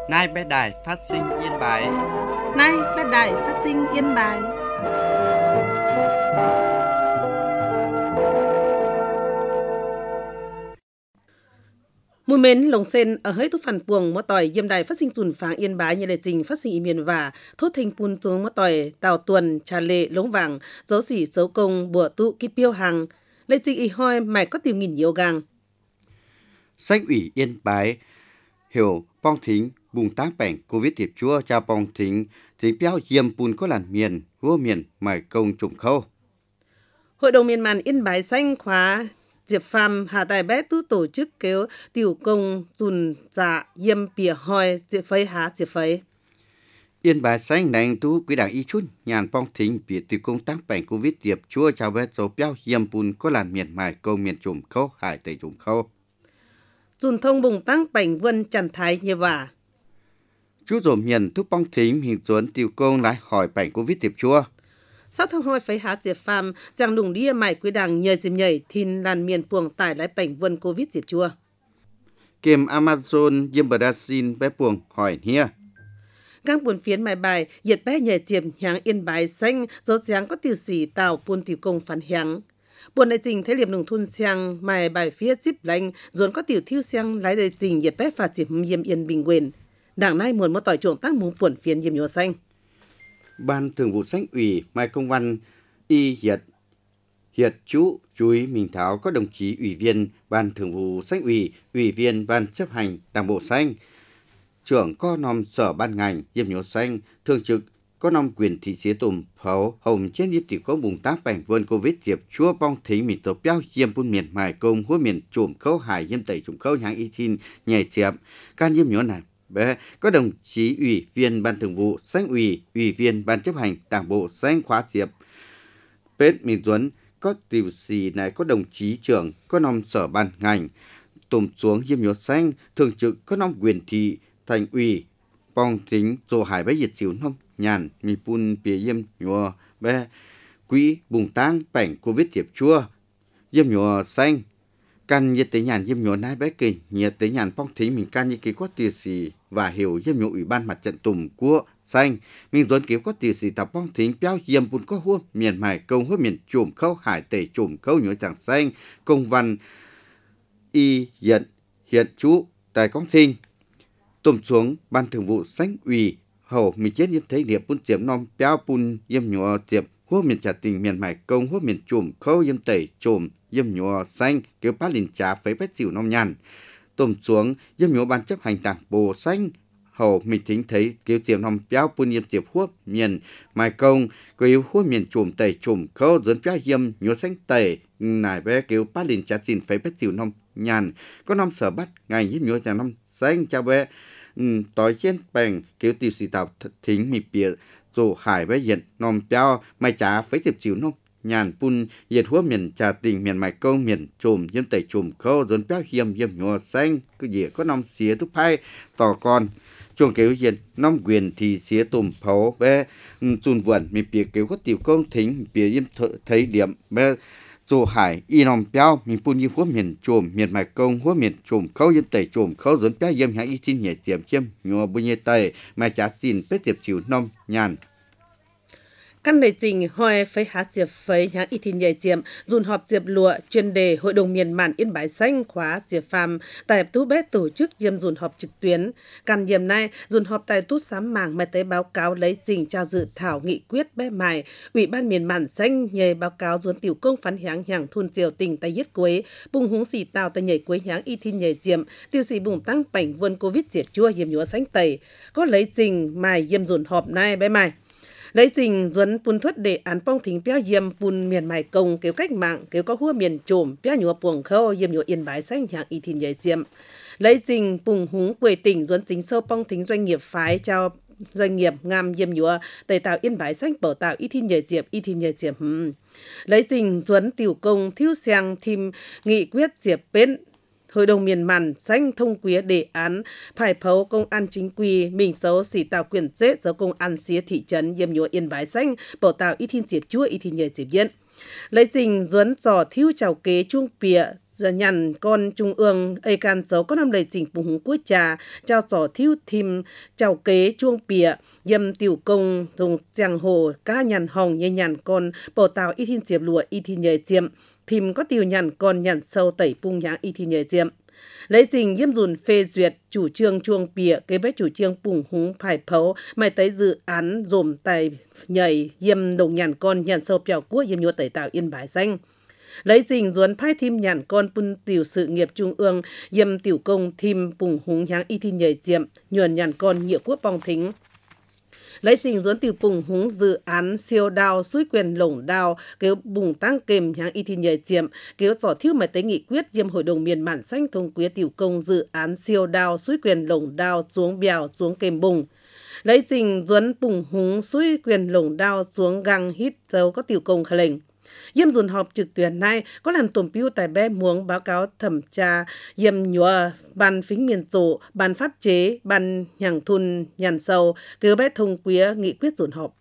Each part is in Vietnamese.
Nay bé đài phát sinh Yên Bái. Nay bé đài phát sinh Yên Bái. Mùi mến lồng sen ở hơi thuốc phản buồng mô tỏi diêm đài phát sinh dùn pháng Yên Bái như đề trình phát sinh y miền và thốt thành pun tuông mô tỏi tàu tuần trà lệ lống vàng dấu xỉ dấu công bùa tụ kít piêu hàng lệ trình y hoi mày có tiêu nghìn nhiều gang. Sách ủy Yên Bái hiểu bong thính bùng tác bảnh Covid tiệp chua cha bong thính piao diêm pun có làn miền vua miền mải công trùng khâu. Hội đồng miền màn Yên Bái xanh khóa Diệp Phàm Hà Tài Bé tu tổ chức kéo tiểu công dùn dạ yêm bìa hoi Diệp phấy há Diệp phấy. Yên Bái xanh nành tu quý đảng y chút nhàn bong thính bìa tiểu công tác bảnh Covid tiệp chua cha bé dấu piao diêm pun có làn miền mải công miền trùng khâu hải tây trùng khâu. Dùn thông bùng tăng bảnh vân trần thái như vả. Chú dồn miền thúc bong thính hình tuấn tiểu công lại hỏi bảnh Covid tiệp chua. Sau thông hoi phấy há Diệp Phàm chàng đùng đĩa mải quý đảng nhờ dìm nhảy thìn làn miền puồng tải lái bảnh vân Covid Diệp chua. Kèm Amazon diêm Brazil bé puồng hỏi nia. Gang buồn phiến mài bài nhiệt bé nhờ chiềm nháng Yên Bái xanh dấu dáng có tiểu sĩ tàu buôn tiểu công phản hiáng. Buồn đại trình thấy liệp nông thôn xiang mài bài phía chip lanh dồn có tiểu thiêu xiang lái đại trình nhiệt bé phà chiếm yêm yên bình quyền. Đảng nay muôn một tỏi chuộng tác mùng buồn phiến yêm nhô xanh. Ban thường vụ Sách ủy mai công văn y hiệt chú Chúi Minh Tháo có đồng chí ủy viên Ban thường vụ Sách ủy viên Ban chấp hành Đảng bộ xanh, trưởng có nom sở ban ngành yêm nhô xanh, thường trực có nom quyền thị xế tùm phấu hồng trên nhất tiểu có bùng tác bảnh vươn Covid tiệp chúa bong thính mình tổ piao yêm bún miền mài công hua miền trùm khâu hải yêm tẩy trùm khâu nháng y tin nhảy chiếm can yêm nhô này. Bé có đồng chí ủy viên Ban thường vụ Sách ủy viên Ban chấp hành Đảng bộ xanh khóa diệp Pết Minh Tuấn có tiểu sĩ này có đồng chí trưởng có nom sở ban ngành tùm xuống yêm nhô xanh, thường trực có nom quyền thị thành ủy bong thính rồi hải bé diệt xỉu nông nhàn mi pun bìa yêm nhô bé quỹ bùng tang bảnh Covid tiệp chua yêm nhô xanh can nhiệt tới nhàn yêm nhô nai bé kì nhiệt tới nhàn bong thính mình can như kỳ có tiểu sĩ và hiểu yêm nhô ủy ban mặt trận tùm của xanh mình tuấn kiếm có tiểu sĩ tập bong thính piao yêm pun có hua miền mài công hua miền trùm khâu hải tẩy trùm khâu nhô chẳng xanh công văn y hiện chú tại công thinh tùm xuống Ban thường vụ Sách ủy hầu mình chết yêm thấy điệp pun tiệm nom piao pun yêm nhô tiệm hua miền trà tình miền mài công hua miền trùm khâu yêm tẩy trùm yêm nhô xanh kêu bát lìn trà phấy bét xỉu nom nhàn tùm xuống yêm nhô Ban chấp hành Đảng bộ xanh hầu mình thính thấy kêu tiệm nom piao pun yêm tiệp hua miền mài công kêu hua miền trùm tẩy trùm khâu dẫn piao yêm nhô xanh tẩy nải bé kêu bát lìn trà tình phấy bét xỉu nom nhàn có nom sở bắt ngành yêm nhô trà nom xanh chào bé tối trên bèn kêu tiểu sĩ tàu thính mì bìa rồi hải với hiện nòm piao mai trả phấy dịp chiều nông nhàn pun nhiệt hua miền trà tình miền mài công miền trùm yêm tẩy trùm khâu dồn piao yêm nhô xanh cái gì có nòm xía thúc phai tò con chuồng kêu hiện nòm quyền thì xía tùm phấu bé chun vườn mì bìa kêu có tiểu công thính bìa yêm thấy điểm bé dù hải y nòm piao mình pun như hua miền trùm miền mài công hua miền trùm khâu yêm tẩy trùm khâu dồn piao yêm nháng y tin nhẹ tiệm chiêm nhô bu nhẹ tẩy mai trả tin bết tiệp chiều nông nhàn. Căn đề trình hoi phấy há diệp phấy nháng y thìn nhảy chiếm dùn họp diệp lụa chuyên đề Hội đồng miền màn Yên Bái xanh khóa Diệp Phàm tại tú bé tổ chức yêm dùn họp trực tuyến. Căn yêm nay dùn họp tại tút sám màng mai tới báo cáo lấy trình cho dự thảo nghị quyết bé mài Ủy ban miền màn xanh nhờ báo cáo dồn tiểu công phán hiáng nhàng thôn triều tỉnh tay yết quế bùng húng xì tàu tay nhảy quế nháng y thìn nhảy chiếm tiêu sĩ bùng tăng bảnh vươn Covid diệp chua yêm nhúa xanh tẩy có lấy trình mài yêm dùn họp nay bé mài lấy trình duấn pun thuất đề án bong thính piao yêm pun miền mài công kéo cách mạng kéo có hua miền trùm piao nhúa puồng khâu yêm nhúa Yên Bái xanh nhàng y thìn nhảy chiếm lấy trình bùng húng quê tỉnh duấn chính sâu bong thính doanh nghiệp phái trao doanh nghiệp ngam yêm nhúa tẩy tạo Yên Bái xanh bảo tạo y thìn nhảy chiếm lấy trình duấn tiểu công thiêu xiang thìm nghị quyết diệp bên Hội đồng miền màn xanh thông quý đề án phải phấu công an chính quy mình dấu xỉ tạo quyền chết dấu công an xía thị trấn yêm nhúa Yên Bái xanh bảo tạo y thìn diệp chua y thìn nhảy diệp yên lấy trình duấn trò thiêu chào kế trung bìa nhằn con trung ương ấy can dấu có năm lời trình bùng húng cuối trà trao sỏ thiêu thìm trao kế chuông bìa yêm tiểu công thùng giang hồ cá nhằn hồng nhẹ nhằn con bầu tàu y thiên diệp lụa y thiên nhẹ diệm thìm có tiểu nhằn con nhằn sâu tẩy bung nháng y thiên nhẹ diệm lấy trình yêm dùn phê duyệt chủ trương chuông bìa kế bách chủ trương bùng húng phải phấu mày tới dự án dồm tài nhảy yêm đồng nhằn con nhằn sâu bèo quốc yêm nhua tẩy tạo yên bái xanh lấy trình duấn phai thim nhàn con pun tiểu sự nghiệp trung ương yêm tiểu công thim bùng húng nháng y thiên nhảy diệm nhuần nhàn con nghĩa quốc bong thính lấy trình duấn tiểu bùng húng dự án siêu đào suối quyền lồng đào kêu bùng tăng kềm nháng y thiên nhảy diệm kêu tỏ thiếu mày tới nghị quyết yêm hội đồng miền mạn xanh thông quế tiểu công dự án siêu đào suối quyền lồng đào xuống bèo xuống kềm bùng lấy trình duấn bùng húng suối quyền lồng đào xuống găng hít dấu có tiểu công khả lệnh yêm dùn họp trực tuyến này có làm tổn piu tại bé muống báo cáo thẩm tra yêm nhúa ban phính miền tổ ban pháp chế ban nhàng thun nhàn sâu kêu bé thông quía nghị quyết dùn họp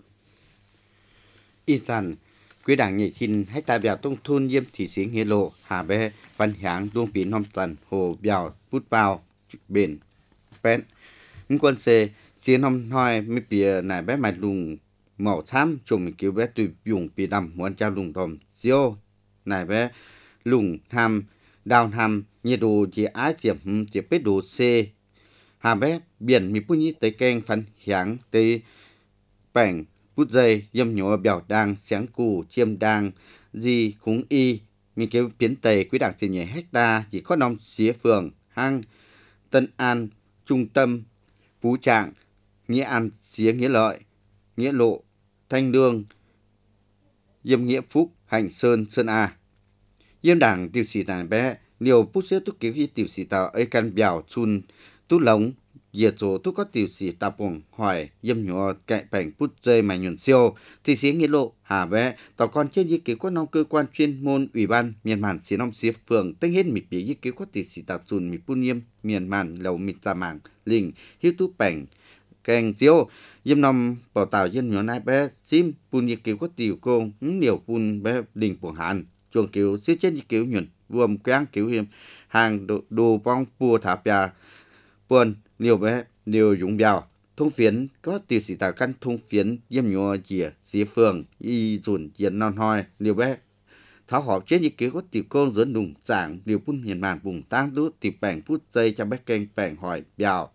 y dàn quý đảng nhị chín hay tại bèo tông thun yêm thị sĩ nghĩa lộ hà bé văn háng đuông pí nom tần hồ bèo bút bao bền pén quân xe chiến hôm nay mới bìa này bé mày lùng màu thám chồng mình kêu bé tùy dùng bị đầm muốn trao lùng đom siêu này bé lùng tham đào tham nhiệt độ chỉ ái chỉ biết độ C hà bé biển mi pun tới keng phấn hiáng tới bảnh bút dây yếm nhỏ bèo đang sáng cù chiêm đang gì khúng y mình kêu biến tây quý đảng tiền nhảy hecta chỉ có năm xía phường hang Tân An trung tâm Phú Trạng Nghĩa An xía Nghĩa Lợi Nghĩa Lộ Thanh Lương, Yêm Nghĩa Phúc, Hành Sơn, Sơn A. Yêm đảng tiểu sĩ tàn bé, nhiều bút xếp túc cứu y tiểu sĩ tàu ấy căn bèo chun tú lống, diệt số túc có tiểu sĩ tàu bổng hỏi yêm nhỏ cạnh bảnh bút dây mà nhuận siêu, thì xí Nghĩa Lộ, hà bé, tàu con trên y cứu có nông cơ quan chuyên môn ủy ban miền màn xí nông xí phường, tên hết mịt bỉ y cứu có tiểu sĩ tàu chun mịt bún yêm miền màn lầu mịt tà mảng, lình, hiếu tú bảnh, keng chiếu yêm nằm bảo tàu yêm nhỏ nai bé sim pun y cứu có tiểu công nhiều pun bé đình của hàn chuồng cứu xí trên y cứu nhuận vuông quang cứu yêm hàng đồ bong pua tháp ya buồn nhiều bé nhiều dũng bèo thông phiến có tiểu sĩ tàu căn thông phiến yêm nhỏ dìa xí phường y dùn diện non hoi nhiều bé tháo họp trên y cứu có tiểu công dẫn đùng giảng điều pun miền màn vùng tang đút tiểu bảnh phút dây cho bé keng bảnh hỏi bèo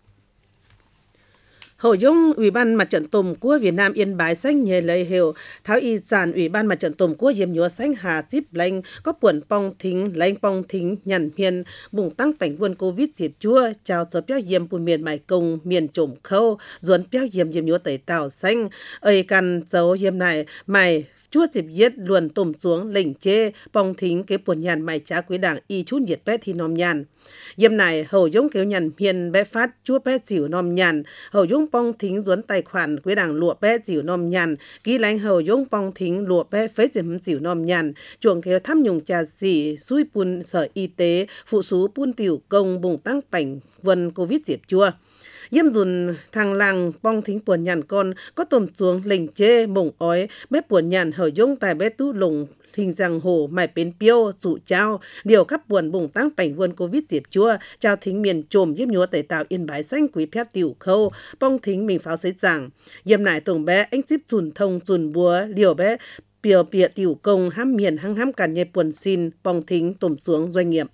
Hội dung Ủy ban Mặt trận Tổ quốc Việt Nam Yên Bái xanh nhờ lời hiệu tháo y sản Ủy ban Mặt trận Tổ quốc Diêm nhúa xanh Hà Díp Lanh có buồn pong thính lanh pong thính nhằn hiền bùng tăng cảnh quân Covid dịp chua chào sở béo diêm bùn miền mải công miền trộm khâu duẩn béo diêm nhúa tẩy tàu xanh ơi căn dấu diêm này mày chúa dịp yết luồn tùm xuống lệnh chê bong thính cái buồn nhàn mày trả quý đảng y chút nhiệt bé thì nom nhàn yếm này hầu dung kéo nhàn hiền bé phát chúa bé dịu nom nhàn hầu dung bong thính duẩn tài khoản quý đảng lụa bé dịu nom nhàn ký lánh hầu dung bong thính lụa bé phế dịu nom nhàn chuồng kéo thăm nhung trà dì xui pun sở y tế phụ sú pun tiểu công bùng tăng cảnh vân Covid dịp chua yếm dùn thằng làng bong thính buồn nhàn con có tôm xuống lệnh chê mộng ói bé buồn nhàn hở dung tài bé tu lùng hình rằng hồ mải bến piêu dụ trao điều khắp buồn bùng tăng cảnh vườn Covid dịp chua trao thính miền trồm yếm nhúa tẩy tạo Yên Bái xanh quý phép tiểu khâu bong thính mình pháo xấy rằng yếm nải tổng bé anh díp dùn thông dùn búa liều bé bìa bịa tiểu công hám miền hăng hám cản nhẹ buồn xin bong thính tôm xuống doanh nghiệp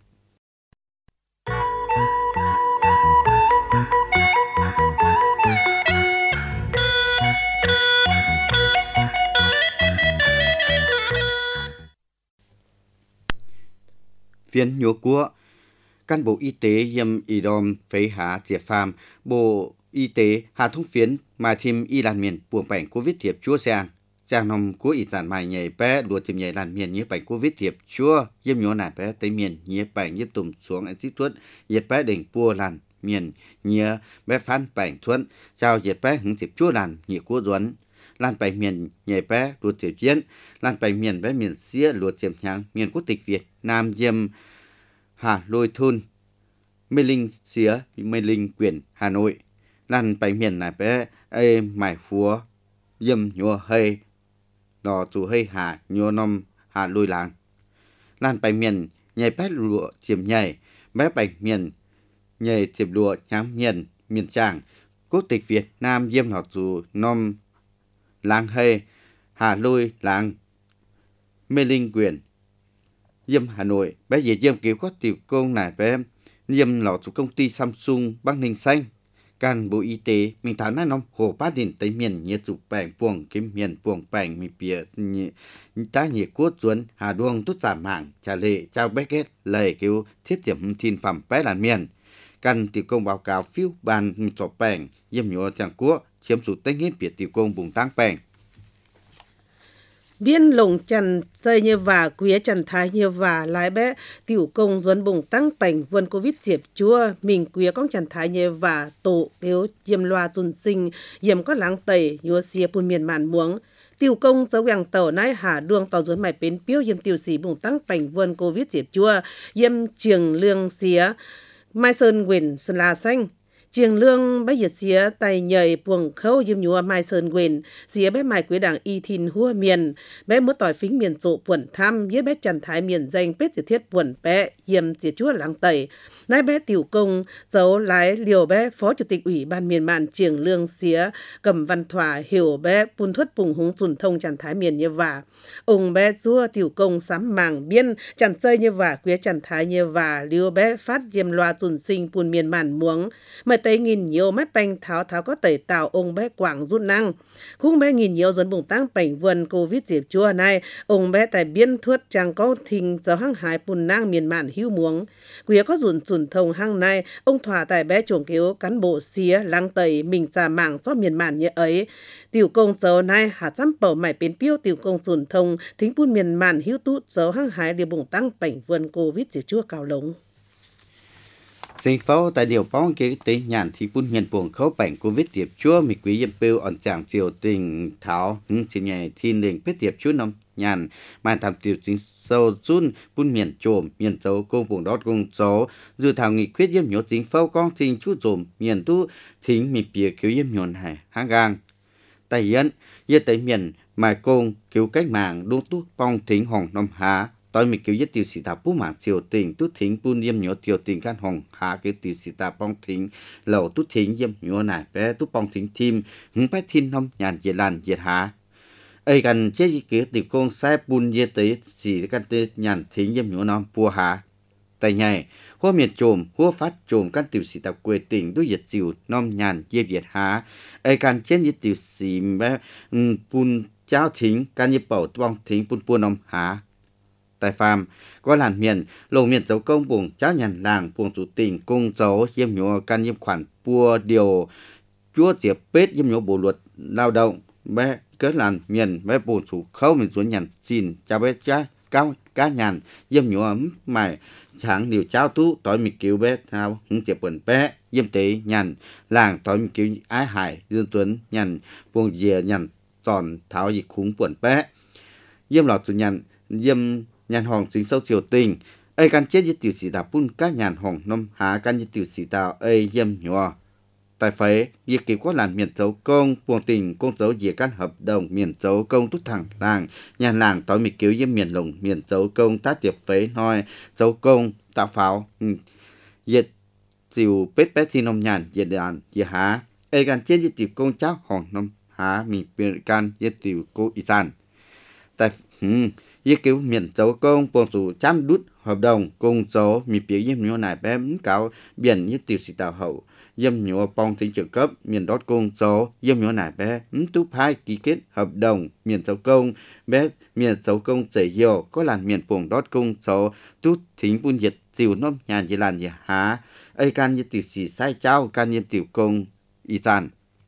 phiên nhúa của cán bộ y tế yêm y đom phế hạ diệt phàm bộ y tế hà thông phiến mà thêm y làn miền buồng bệnh Covid thiệp chúa sang nông của y sản mài nhảy bé đùa tìm nhảy làn miền nhiễm bệnh Covid thiệp chúa yêm nhúa nải bé tới miền nhiễm bệnh nhiễm tùm xuống anh xích tuất nhiệt bé đỉnh pua làn miền nhiễm bé phán bệnh thuận chào nhiệt bé hứng thiệp chúa làn nhiễm của duẩn lan bài miền nhảy bé đùa tiểu chiến lan bài miền bé miền xía lùa tiềm nhang miền quốc tịch Việt Nam Diêm Hà Lôi thôn Mê Linh xía Mê Linh quyển Hà Nội lan bài miền này bé ê mải phúa Diêm nhua hay đò chủ hay hà nhua nom hà lôi làng lan bài miền nhảy bát lụa chiếm nhảy, bát bạch miền, nhảy chiếm lụa nhám miền Tràng, quốc tịch Việt Nam Diêm Lọt Dù Nom Làng Hê, Hà Lôi Làng Mê Linh Quyền, Diêm Hà Nội, bé về Diêm cứu có tiểu công này bé Diêm Lọt Dù công ty Samsung Bắc Ninh Xanh, can Bộ Y tế mình thảo nói nông hồ bát đình tới miền nhiệt dục bảng buồng kiếm miền buồng bảng mình bìa ta nhiệt cốt duẩn Hà Đuông tút giảm mạng trả lệ trao bé kết lời cứu thiết điểm thiên phẩm bé là miền căn tiểu công báo cáo phiếu ban mình sổ bảng Diêm nhựa chẳng quốc chiếm số tên hết biệt tiểu công bùng tăng bảng biên lồng trần xây như và quía trần thái như và lái bé tiểu công duẩn bùng tăng bảnh vườn covid diệp chúa mình quía con trần thái như và tổ yếu diêm loa dùn sinh diêm có láng tẩy nhua xìa bùn miền màn muống tiểu công dấu vàng tàu nái Hà Đuông tàu duẩn mải bến piếu diêm tiểu sĩ bùng tăng bảnh vườn covid diệp chúa diêm trường lương xía Mai Sơn Quyền Sơn La Xanh Trường lương bé diệt xía tay nhảy buồng khâu diêm nhúa Mai Sơn Quyền xía bé mai quế đảng y thìn hua miền bé múa tỏi phính miền rộ buồn thăm với bé trần thái miền danh bết diệt thiết buồn bé diêm diệt chúa láng tẩy nái bé tiểu công dấu lái liều bé phó chủ tịch ủy ban miền mạn trường lương xía cầm văn thỏa hiểu bé bùn thuất bùng húng dùn thông trần thái miền như vả ông bé chúa tiểu công sám màng biên trần chơi như vả quế trần thái như vả liều bé phát diêm loa dùn sinh bùn miền mạn muống mày tây nghìn nhiều mép banh tháo có tẩy tạo ông bé quảng rút năng khung bé nghìn nhiều dẫn bùng tăng bảnh vườn covid diệp chua này ông bé tại biên thuất chẳng có thình giáo hăng hải bùn năng miền mạn hưu muống quía có dùn thông hăng này ông thỏa tại bé chuồng cứu cán bộ xía lăng tẩy mình ra mạng cho miền mạn như ấy tiểu công dấu này hạt dăm bầu mải bến piêu tiểu công dùn thông thính bùn miền mạn hưu tút dấu hăng hải điều bùng tăng bảnh vườn covid diệp chua cao lống sinh phố tại điều bóng cái tế nhàn thì bún miền buồng khấu bảnh covid tiệp chúa mi quý yếm bêu ẩn chẳng chiều tình thảo chỉ ngày thiên đình biết tiệp chúa nông nhàn mà tham tiểu chính sâu run bún miền trộm miền dấu công buồng đót công dấu dự thảo nghị quyết yếm nhớ chính phố con trình chú trộm miền tu thính mi bìa cứu yếm nhốn hải hang gang tại hiện yết tới miền mà công cứu cách mạng đốt tu bong thính hồng nông há tôi mình kêu nhất tiêu sĩ ta bú mạng triều tình tút thính bún yếm nhớ triều tình can hồng hạ cái tiêu sĩ ta bong thính lẩu tút thính yếm nhớ này bé tút bong thính thím hứng bách thiên nông nhàn dệt làn dệt hạ ấy gần chế cái tiểu công sai bún yết tới sĩ can tê nhàn thính yếm nhớ non bùa hạ tại nhảy hoa miệt trộm hoa phát trộm can tiêu sĩ ta quê tỉnh đối dệt chiều non nhàn dệt dệt hạ ấy gần chế nhất tiêu sĩ bé bún cháo thính can yếp bảo bong thính bún nông hạ tại farm có làn miền lầu miền dấu công buồng cháu nhàn làng buồng chủ tình cung dấu yếm nhúa can yếm khoản bua điều chúa diệp bết yếm nhúa bộ luật lao động bé cớ làn miền bé buồng chủ khâu mình xuống nhàn xin cháu bé cha cao cá nhàn yếm nhúa ấm mày sáng điều cháu tú tối mình cứu bé thao hứng diệp bẩn bé yếm tế nhàn làng tối mình cứu ái hải dương tuấn nhàn buồng dìa nhàn tròn tháo gì khúng bẩn bé yếm lọt chủ nhàn yếm nhàn hồng chính sâu triều tình ấy can chết với tiểu sĩ đạo bún các nhàn hồng nôm há can với tiểu sĩ đạo ấy yếm nhòa tại phế việc kịp có làn miền dấu công buồng tình công dấu dìa can hợp đồng miền dấu công tút thẳng làng nhàn làng tối mì cứu yếm miền lồng miền dấu công tác tiệp phế nói dấu công tạo pháo diệt diều bết bết thi nôm nhàn diệt đàn diệt há ấy can chết với tiểu công cháu hồng nôm há mình can với tiểu cô y san tại việc cứu miền dấu công buồng chủ chăm đút hợp đồng công dấu mi biểu yếm nhúa này bé cáo biển như tiểu sĩ tạo hậu yếm nhúa bong tính trợ cấp miền đót công dấu yếm nhúa này bé túp hai ký kết hợp đồng miền dấu công bé miền dấu công chảy nhiều có làn miền buồng đót công dấu tút thính bún diệt diều nôm nhàn như làn như há ấy can như tiểu sĩ sai trao can như tiểu công y san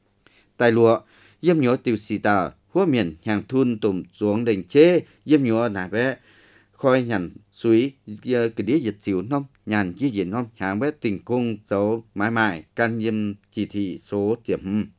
tài lụa yếm nhúa tiểu sĩ tạo hoa miền hàng thun tùm xuống đỉnh chế yếm nhúa nà bé khoi nhàn suy cái đĩa dịch chiều nông nhàn dưới diện nông hàng bé tình cung dấu mãi mãi can yếm chỉ thị số tiệm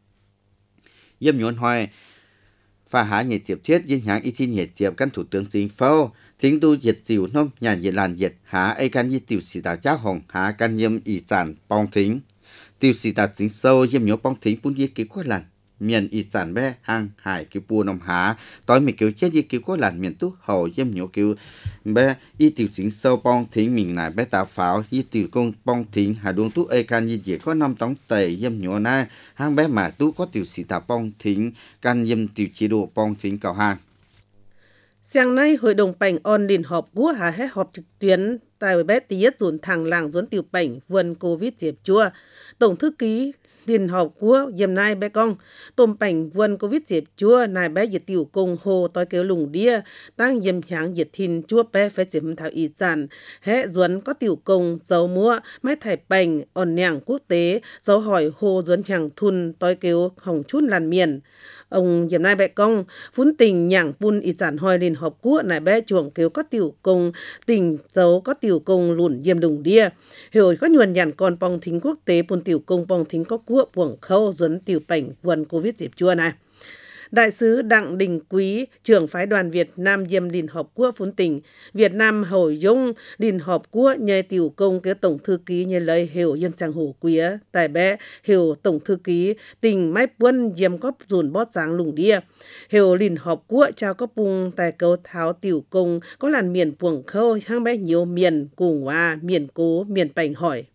yếm nhúa hoài pha há nhiệt tiệp thiết dinh hàng y thi nhiệt tiệp căn thủ tướng chính phủ thính tu dịch chiều nông nhàn dịch làn dịch há ấy can y tiểu sĩ tạo cháu hồng há can yếm y sản bong thính tiểu sĩ tạo chính sâu yếm nhúa bong thính bún yết kí quá làn miềnอีสานแบ่ห่างหายคิวปูนำหาตอนมีคิวเช่นยี่คิวก็หลานเมียนตู้เห่าเยี่ยมเหนียวคิวแบ่อีติวสิงเซาปองทิ้งหมิงหน่ายแบ่ตาฝาวยี่ติวกงปองทิ้งหาดวงตู้เอการยี่เจี๋ยก็นำต้องเตยเยี่ยมเหนียวน่าห่างแบ่หมาตู้ก็ติวสีตาปองทิ้งการเยี่ยมติวชีโดปองทิ้งเก่าห่าง Sáng nay, Hội đồng Bành on liên họp của hà hết họp trực tuyến tại bé tiết dùn thẳng làng dùn tiểu bành vườn Covid diệp chua. Tổng thư ký liên họp của dìm nai bé con tôm bành vườn Covid diệp chua nài bé diệt tiểu công hồ tối kêu lùng đia tăng dìm hãng diệt thìn chua bé phải dìm thảo ý sản hết dùn có tiểu công dấu mua máy thải bành on nhàng quốc tế dấu hỏi hồ dùn hãng thun tối kêu hồng chút làn miền. Ông dìm nai bé con phun tình nhàng pun ý sản hỏi liên họp của nài bé chuồng kêu có tiểu công tình dấu có tiểu công lùn dìm đùng đia hiểu có nhuần nhàn con bong thính quốc tế pun tiểu công bong thính có của buồng khâu dẫn tiểu bảnh vườn Covid dịp chua này. Đại sứ Đặng Đình Quý, trưởng phái đoàn Việt Nam diêm liên hợp quốc phún tỉnh, Việt Nam Hồi Dung liên hợp quốc nhờ tiểu công cái tổng thư ký như lời hiểu dân sang hồ quía, tại bé hiểu tổng thư ký tỉnh mái quân diêm có dùn bót sáng lùng đia. Hiểu liên hợp quốc trao có bùng tại cầu tháo tiểu công có làn miền buồng khâu hang bé nhiều miền cùng hoa, miền cố, miền bảnh hỏi.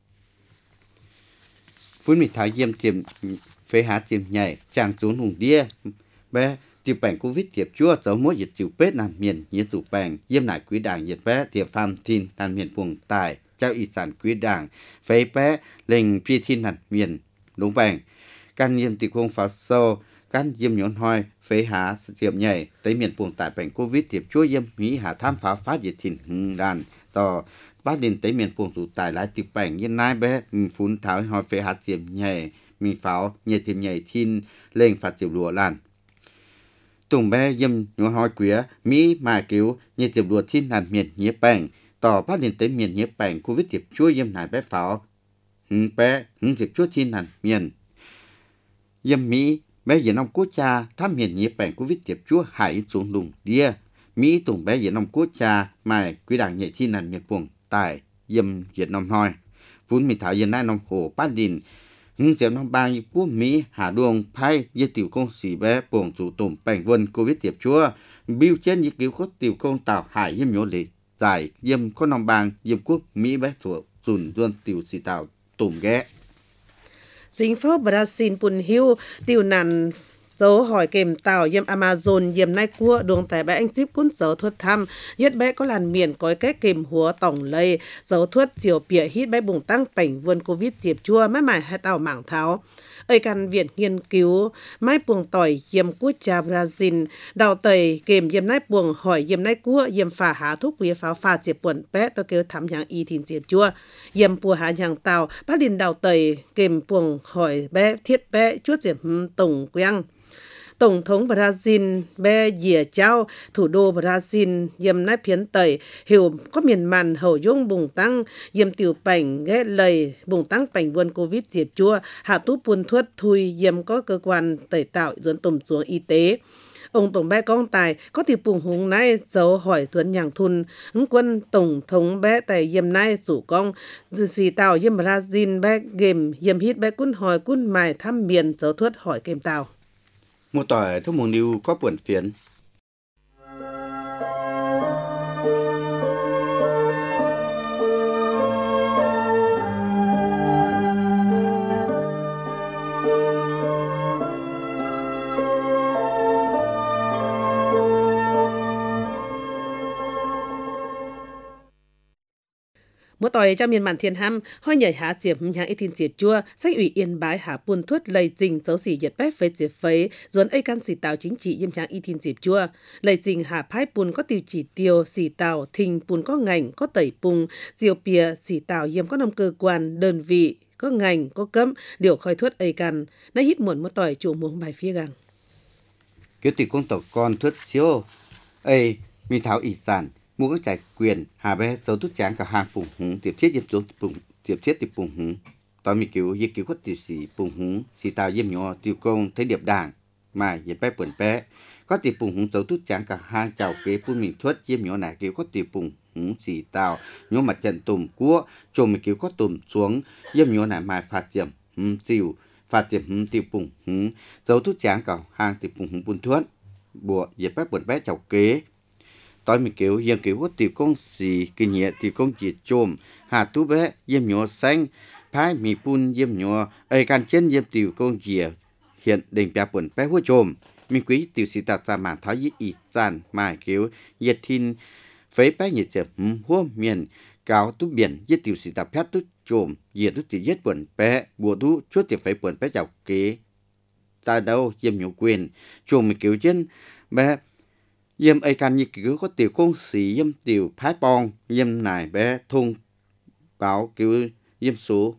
Phun mì thái diêm tiệm phế há tiệm nhảy chàng trốn hùng đia bé tiểu bành Covid tiệp chua dấu mỗi dịch tiểu pết nàn miền như tiểu bành diêm nải quý đảng nhiệt bé tiệp phàm tin nàn miền buồng tài trao ý sản quý đảng phế bé lệnh phi thiên nàn miền đúng bành can diêm tiểu công pháo sâu can diêm nhón hoi phế há tiệm nhảy tới miền buồng tài bành Covid tiệp chua diêm mỹ hạ tham phá phát dịch thìn hưng đàn to bát đến tới miền buồng thủ tài lái tiểu bành như nai bé phun tháo hoi phế há tiệm nhảy mi pháo nhảy tiệm nhảy thiên lệnh phạt tiểu lúa làn tùng bé diêm nhó hoi quía mỹ mà cứu nhảy tiệm lúa thiên nàn miền nhía bànhต่อ bát đến tới miền nhía bành Covid tiệp chua diêm nải bé pháo bé tiệp chua thiên nàn miền diêm mỹ bé diễn ông quốc cha thăm miền nhía bành Covid tiệp chua hải xuống lùng đia mỹ tùng bé diễn ông quốc cha mà quý đảng nhảy thiên nàn miền buồng tài diêm diễn ông hoi vốn mi thảo diễn nai nông hồ bát đình diệp nông bang như quốc mỹ hà đuông phai như tiểu công sĩ bé buồng chủ tùng bành vân Covid tiệp chua biêu trên như cứu có tiểu công tàu hải diêm nhổ lệ giải diêm có nông bang diêm quốc mỹ bé thuộc dùn duân tiểu sĩ tàu tùng ghé Chính phủ Brazil bùn hiu tiểu nàn dấu hỏi kèm tàu diêm Amazon diêm nai cua đường tại bé anh chip cún dấu thuật thăm yết bé có làn miền có cái kèm húa tổng lây dấu thuật chiều bịa hít bé bùng tăng bảnh vươn Covid diệp chua mái mải hai tàu mảng tháo ơi căn viện nghiên cứu mái buồng tỏi diêm quốc cha Brazil đào tẩy kèm diêm nai buồng hỏi diêm nai cua diêm phà há thuốc quý pháo phà diệp buồn bé tôi kêu thăm hàng y thìn diệp chua diêm bùa há hàng tàu bát đình đào tẩy kèm buồng hỏi bé thiết bé chuốt diệp tổng quang Tổng thống Brazil Bé Dìa Chao, thủ đô Brazil, diêm nai phiến tẩy, hiểu có miền màn hậu dung bùng tăng, diêm tiểu bảnh ghé lầy, bùng tăng bảnh vươn Covid diệp chua, hạ túp buôn thuất thui, diêm có cơ quan tẩy tạo dẫn tùm xuống y tế. Ông Tổng bé con tài có tiệp bùng hùng nai dấu hỏi tuấn nhàng thun, ứng quân Tổng thống bé tài diêm nai rủ con, dì tàu diêm Brazil bé game, diêm hít bé cún hỏi cún mài thăm miền dấu thuất hỏi kèm tàu. Một tỏi thuốc mùa niu có buồn phiền. Mỗi tỏi trong miền màn thiên ham, hoi nhảy hạ diệp nhà ít thiên diệp chua, sách ủy yên bái hạ buôn thuất lầy trình dấu xỉ diệt bếp với diệp phấy, dồn ấy can xỉ tàu chính trị yêm nhà ít thiên diệp chua, lầy trình hạ phái buôn có tiêu chỉ tiêu, xỉ tàu thình buôn có ngành, có tẩy bùng, diều pìa xỉ tàu yêm có năm cơ quan, đơn vị, có ngành, có cấm, điều khơi thuất ấy can, nãy hít muộn mỗi tỏi chủ muống bài phía gàng. Kiểu tỷ công tộc con thuất siêu, ấy, mi tháo ý sản, mua các giải quyền hà bé dấu tút tráng cả hàng phùng húng tiệp thiết tiệp phùng húng tao mi cứu yết cứu có tiệp sĩ phùng húng xì tao yếm nhỏ tiêu công thấy điệp đảng mà yết bé bẩn bé có tiệp phùng húng dấu tút tráng cả hàng chào kế phun mình thuất yếm nhỏ nà cứu có tiệp phùng húng xì tao nhỏ mặt trận tùm cua chồm mi cứu có tùm xuống yếm nhỏ nà mai phạt diệm xìu phạt tiệm tiêu bùng dấu thuốc tráng cào hàng tiệm bùng buôn thuốc bùa dẹp bếp buồn bé chào kế tối mình kiểu yếm kiểu có tiêu công xì kinh nhẹ tiêu công chỉ chôm hà tú bé yếm nhỏ xanh phái mì bún yếm nhỏ ai can chân yếm tiêu công chỉ hiện đình bia buồn bé húa chôm mình quý tiêu sĩ tạt ra màn tháo yi ý gian mà kiểu yết thiên phế bé nhiệt chậm húa miền cáo tú biển yết tiêu sĩ tạt phét tú chôm yết tú chỉ yết buồn bé bùa tú chuốt tiệp phế buồn bé chào kế ta đâu yếm nhỏ quyền chôm mình kiểu chân bé yếm ai can như kiểu có tiểu công sĩ yếm tiểu phái bong yếm này bé thung báo kiểu yếm số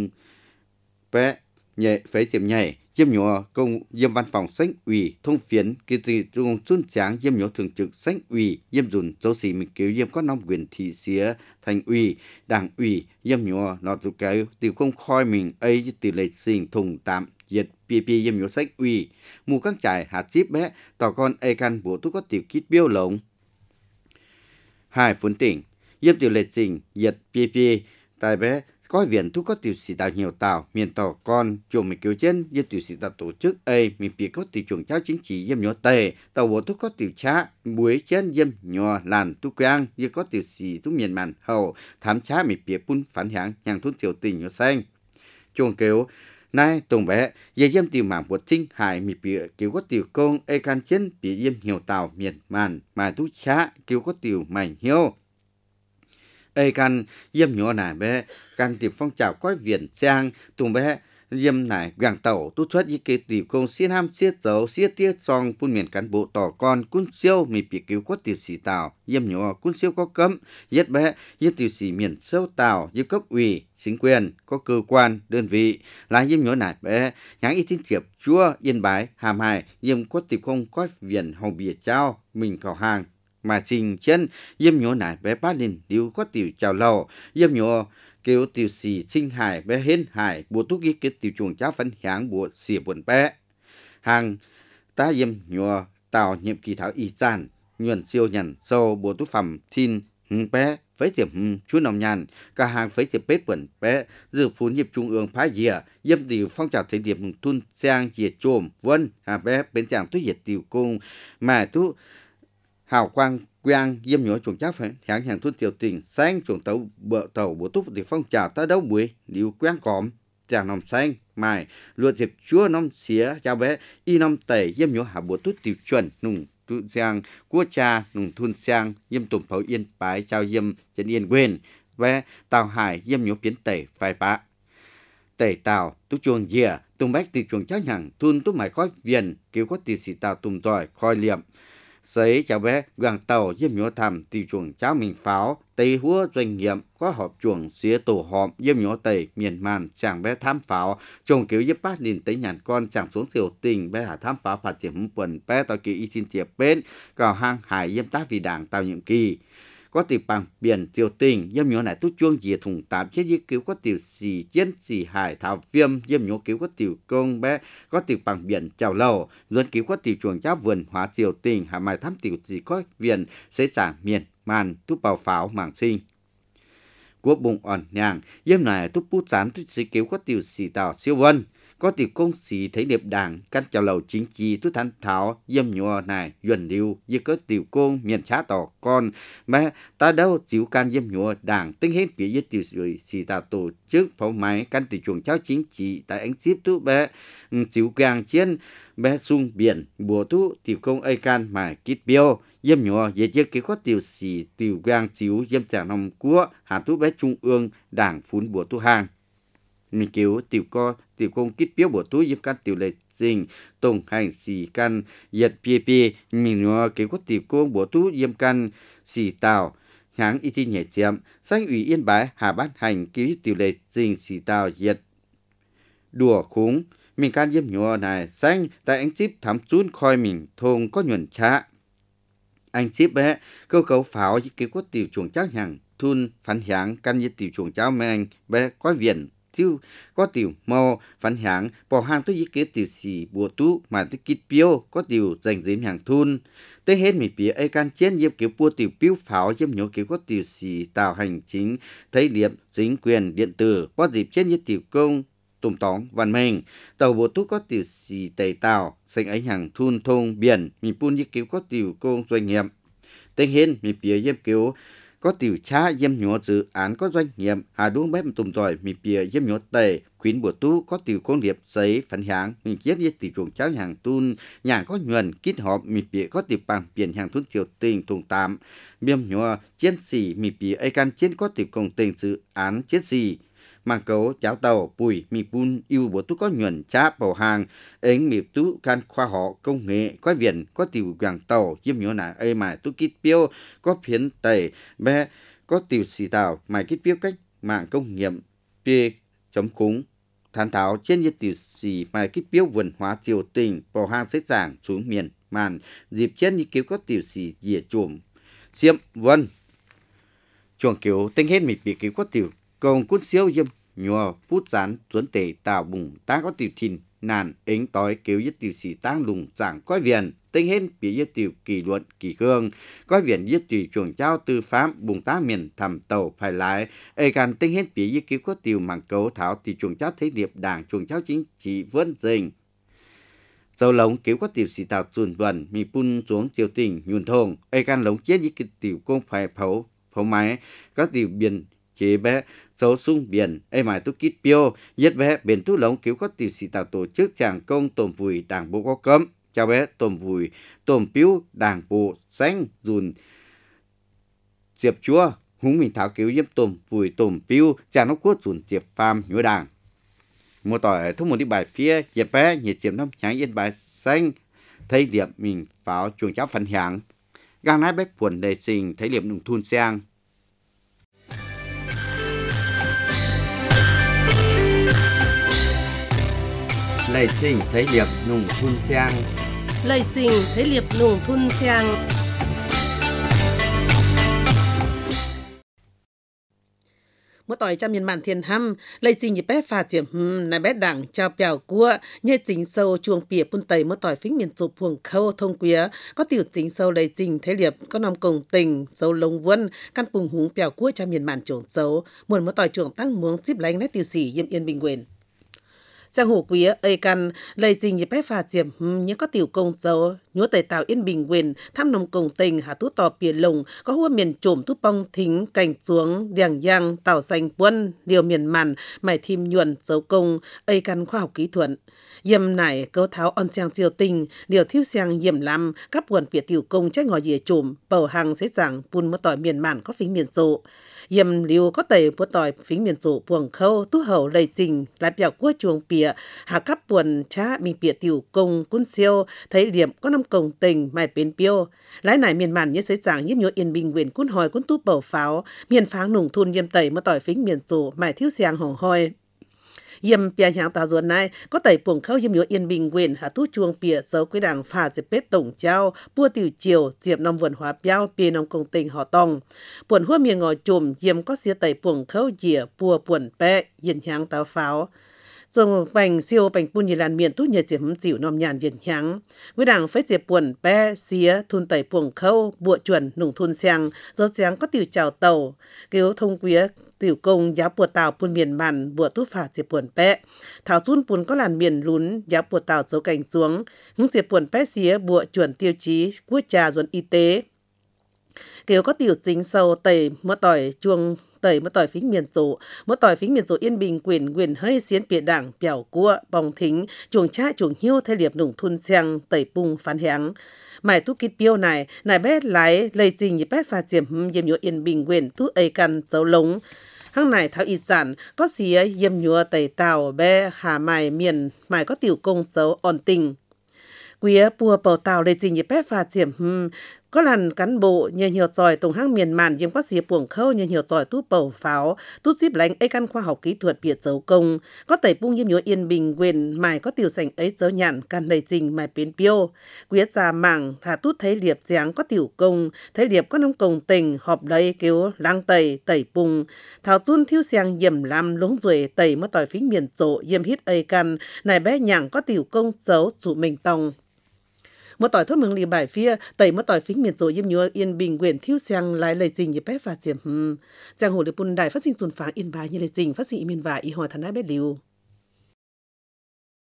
bé nhẹ phải tiệm nhảy yếm nhỏ công yếm văn phòng sánh ủy thông phiến kỳ từ trung xuân tráng yếm nhỏ thường trực sánh ủy yếm dùn dấu sĩ mình kiểu yếm có năm quyền thị xía thành ủy đảng ủy yếm nhỏ nó tụ cái tiểu công khoi mình ấy tỷ lệ sinh thùng tạm diệt PP yếm nhỏ sách ủy mù các trại hạt chip bé tỏ con ai can bộ tú có tiểu kít biêu lồng hai phun tỉnh yếm tiểu lệ trình diệt PP tại bé có viện tú có tiểu sĩ tạo nhiều tàu miền tỏ con chuồng mình kiểu trên yếm tiểu sĩ tạo tổ chức ai mình bị có tiểu chuồng cháo chính trị yếm nhỏ tề tàu bộ tú có tiểu chá buổi trên yếm nhỏ làn tú quang yếm có tiểu sĩ tú miền màn hậu thám chá mình bị bún phản hạng nhàng thun tiểu tình nhỏ xanh chuồng kiểu nay tùng bé ye yếm tiểu mảng bột tinh hải mi bị kiểu có tiểu công ai can chiến bị yếm nhiều tàu miền màn mà tú chá kiểu có tiểu mảnh hiếu ai can yếm nhỏ nải bé can tiểu phong trào coi viện trang tùng bé yếm nải gàng tàu tú xuất y kế tiểu công xiết ham xiết dấu xiết tiết song phun miền cán bộ tỏ con cún siêu mi bị kiểu có tiểu sĩ tàu yếm nhỏ cún siêu có cấm yết bé yết tiểu sĩ miền sâu tàu yết cấp ủy chính quyền có cơ quan đơn vị là yếm nhỏ nải bé nhãn y tin chiệp chúa yên bái hàm hải yếm có tiểu công có viện hầu bìa trao mình khảo hàng mà trình chân yếm nhỏ nải bé bát linh điều có tiểu chào lầu yếm nhỏ kêu tiểu sĩ sinh hải bé hên hải bộ thuốc y kết tiểu chuồng cháo phấn háng bộ xỉa buồn bé hàng ta yếm nhỏ tàu nhiệm kỳ thảo y gian nhuận siêu nhận sâu bộ thuốc phẩm thiên bé với tiệm chú nông nhàn cả hàng với tiệm bếp buồn bé dự phun hiệp trung ương phá dìa yếm tiểu phong trào thể điểm thun giang diệt trồm vân bé bên chàng tu diệt tiểu cung mà tu hào quang quang yếm nhỏ chuồng cháo phải hạng hàng thun tiểu tình sáng chuồng tàu bờ tàu bộ túc thì phong trào ta đấu buổi điều quang cọm chàng nòng xanh mài luật diệp chúa nông xía chào bé y nông tẩy yếm nhỏ hạ bộ túc tiểu chuẩn nùng tu giang quốc cha nùng thun giang yếm tùng phẩu yên bái chào yếm chân yên quên ve tàu hải yếm nhỏ biến tẩy phải bạ tẩy tàu tu chuồng dìa tung bách từ chuồng cháo nhằng thun tu mải khói viền kêu có từ sĩ tàu tùng tỏi khói liệm sấy chào bé gàng tàu yếm nhỏ thầm từ chuồng cháo mình pháo tây húa doanh nghiệp có họp chuồng xía tổ họp yếm nhỏ tẩy miền màn chàng bé tham pháo chồng kiểu yếp bát liền tới nhàn con chàng xuống tiểu tình bé hà tham pháo phạt triển quần bé tàu kỳ y xin tiệp bên cào hang hải yếm tác vì đảng tàu nhiệm kỳ có tiểu bằng biển tiểu tình yếm nhỏ này tu chuông dìa thùng tạm chết y cứu có tiểu xì chiến xì hải thảo viêm yếm nhỏ cứu có tiểu công bé có tiểu bằng biển chào lầu luôn cứu có tiểu chuồng cháo vườn hóa tiểu tình hà mai thăm tiểu gì có viện sẽ giảng miền màn tu bào pháo mảng sinh của bụng ỏn nhàng yếm này tu bút sán tu sĩ cứu có tiểu xì tàu siêu vân có tiểu công sĩ thấy đẹp đảng căn chào lầu chính trị tu thanh thảo yếm nhỏ này duyên lưu như có tiểu công miền trá tỏ con mà ta đâu chịu can yếm nhỏ đảng tính hết phía với tiểu sĩ tàu tổ chức pháo máy căn tiểu chuồng cháo chính trị tại anh ship tu bé chịu càng chiến bé sung biển bùa tu tiểu công ai can mà kít biêu yếm nhỏ về chiếc cái có tiểu sĩ tiểu gang chiếu yếm chàng nòng cua hà tu bé trung ương đảng phun bùa tu hàng mình kiểu tiểu công kít biếu bùa tu yếm can tiểu lệ trình tổng hành sĩ can yết PP mình nhỏ kiểu có tiểu công bùa tu yếm can sĩ tàu háng y tin nhẹ chiếm xanh ủy yên bái hà bát hành ký tiểu lệ trình sĩ tàu yết đùa khúng mình can yếm nhỏ này xanh tại anh ship thám chun khoi mình thôn có nhuận chá anh ship bé câu cấu pháo như kiểu có tiểu chuồng cháo hàng thun phản hạng căn như tiểu chuồng cháo mà anh bé có viện tiêu có tiểu mò phản hạng bỏ hàng tới ý kế tiểu xì bùa tú mà tới kít piêu có tiểu dành dếm hàng thun tới hết mình phía ai can chiến yếm kiểu bùa tiểu piêu pháo yếm nhỏ kiểu có tiểu xì tạo hành chính thấy điểm chính quyền điện tử có dịp trên như tiểu công tùm tóng văn minh. Tàu bộ tú có tiểu xì tẩy tàu, xanh ánh hàng thun thôn biển, mình pun như cứu có tiểu công doanh nghiệp. Tình hình mình phía yếm cứu có tiểu cha yếm nhỏ dự án có doanh nghiệp, hà đúng bếp tùm tỏi mình phía yếm nhỏ tẩy, khuyến bộ tú có tiểu công nghiệp giấy phản hãng, mình chiết với tiểu chuồng cháo hàng tun, nhà có nhuận kết hợp mình phía có tiểu bằng biển hàng thun triều tình thùng tạm, miêm nhỏ chiến sĩ mình phía ai can chiến có tiểu công tình dự án chiến sĩ. Mang cấu cháo tàu bùi mì pun yêu bộ tú có nhuận chá bầu hàng ấy mì tú can khoa họ công nghệ có viện có tiểu gàng tàu diêm nhỏ nà ấy mà tú kít piêu có phiến tẩy bé có tiểu xì tàu mà kít piêu cách mạng công nghiệp p chấm cúng thán tháo trên như tiểu xì mà kít piêu vườn hóa triều tình bầu hàng xếp giảng xuống miền màn dịp trên như kiểu có tiểu xì dìa chuồng xiêm vân chuồng kiểu tinh hết mì bị kiểu có tiểu công cút xíu yếm nhỏ phút gián tuấn tể tạo bùng ta có tiểu thìn nàn ính tối kiểu yết tiểu sĩ tăng lùng giảng coi viện tinh hết bị yết tiểu kỳ luận kỳ cương coi viện yết tiểu chuồng trao tư pháp bùng tá miền thầm tàu phải lái ê can tinh hết bị yết cứu có tiểu mảng cấu thảo tiểu chuồng trao thế điệp đảng chuồng trao chính trị vươn dình dầu lống cứu có tiểu sĩ tạo chuồn vần mì pun xuống triều tình nhuần thôn ê can lống chết yết tiểu công phải phấu máy có tiểu biển chế bé dấu sung biển ai mãi tu kít piêu giết bé biển tu lống cứu có tiểu sĩ tạo tổ chức chàng công tôm vùi đảng bộ có cấm chào bé tôm vùi tôm piêu đảng bộ xanh dùn diệp chúa húng mình tháo cứu giúp tôm vùi tôm piêu chàng nó cốt dùn diệp pham nhúa đảng một tỏi thông một đi bài phía diệp bé nhiệt diệp năm nháng yên bài xanh thấy điểm mình pháo chuồng cháo phản hạng gang nái bếp quần đầy sinh thấy điểm nung thun sang Lê Trình thấy liệp nùng thun sang. Lê Trình thấy liệp nùng thun sang. Một tỏi trong miền màn thiên hăm, Lê Trình nhịp bé phà chiếm này bé đảng trao bèo cua, nhê chính sâu chuồng bìa bún tẩy một tỏi phính miền chụp huồng khâu thông quía, có tiểu chính sâu Lê Trình thấy liệp có nòng cổng tình, dấu lông vân, căn bùng húng bèo cua trong miền màn chuồng dấu, muôn một tỏi chuồng tăng muống díp lánh nét tiểu sĩ yêm yên bình quyền. Trang hổ quía ơi căn Lê Trình nhịp bé phà chiếm những có tiểu công dấu nhúa tẩy tạo yên bình quyền thăm nông công tình hạ tú tò bìa lồng có hua miền trộm tú bong thính cảnh xuống đèng giang tàu xanh quân điều miền màn mải thìm nhuận dấu công ơi căn khoa học kỹ thuật yếm nải câu tháo on trang triều tình điều thiếu sang yểm lắm các buồn bìa tiểu công trách ngòi dìa trộm bầu hàng sẽ giảng bùn một tỏi miền màn có phính miền rộ yếm liu có tẩy một tỏi phính miền rộ buồng khâu tú hậu Lê Trình lại bèo cua chuồng bìa hạ cấp buồn cha mình bịa tiểu công cún siêu thấy điểm có năm cổng tình mày bên piêu lái này miền màn như sấy giảng nhiếp nhúa yên bình quyền cún hồi cún tú bầu pháo miền pháng nùng thun yêm tẩy mà tỏi phính miền rộ mày thiếu xiang hồng hoi yếm bìa hàng tà ruột này có tẩy buồng khâu yếm nhúa yên bình quyền hạ tú chuồng bịa dấu quý đảng phà dịp bết tổng trao bua tiểu chiều diệp nông vườn hóa piao bìa nông công tình họ tòng buồn hua miền ngồi chùm yếm có xía tẩy buồng khâu dìa bua buồn pe yên hàng tà pháo rồi bành siêu bành bún như làn miền tú nhờ chiếm chịu nom nhàn yên hàng với đảng phải dẹp buồn pe xía thun tẩy buồng khâu bụa chuẩn nùng thun sang do sáng có tiểu chào tàu cứu thông quía tiểu công giá bùa tàu bún miền màn bùa tú phạt dẹp buồn pe thảo chun bún có làn miền lún giá bùa tàu dấu cảnh xuống hướng dẹp buồn pe xía bụa chuẩn tiêu chí quốc trà ruột y tế cứu có tiểu chính sâu tẩy mỡ tỏi chuông tẩy một tỏi phính miền rộ một tỏi phính miền rộ yên bình quyền hơi xiến bịa đảng bèo cua bong thính chuồng cha chuồng hiu thay liệp nùng thun sang tẩy bung phán háng mày tú kít piêu này bé lái Lê Trình nhịp bé pha chiếm yếm nhúa yên bình quyền tú ây căn dấu lống hăng này tháo ít giản có xía yếm nhúa tẩy tàu bé hà mài miền mài có tiểu công dấu ổn tình quía bùa bầu tàu Lê Trình nhịp bé pha chiếm có lần cán bộ nhờ nhiều giỏi tổng hang miền màn yếm có xía buồng khâu nhờ nhiều giỏi tú bầu pháo tú ship lánh ấy căn khoa học kỹ thuật biệt dấu công có tẩy bung yếm nhúa yên bình quyền mài có tiểu sành ấy dấu nhạn can Lê Trình mài bến piêu quyết ra mảng thả tút thấy liệp dáng có tiểu công thấy liệp có nông công tình họp lấy kêu lang tẩy bung thảo tun thiếu sang yểm làm lúng ruồi tẩy mất tỏi phính miền rộ yếm hít ấy căn này bé nhàng có tiểu công dấu chủ mình tòng một tỏi thốt mừng lì bài phía tẩy một tỏi phính miền rộ yếm nhúa yên bình quyền thiếu sang lái Lê Trình nhịp bé và chiếm trang hồ được bùn đài phát sinh dùn phá yên bài như Lê Trình phát sinh miền và y hỏi thần ái bé liu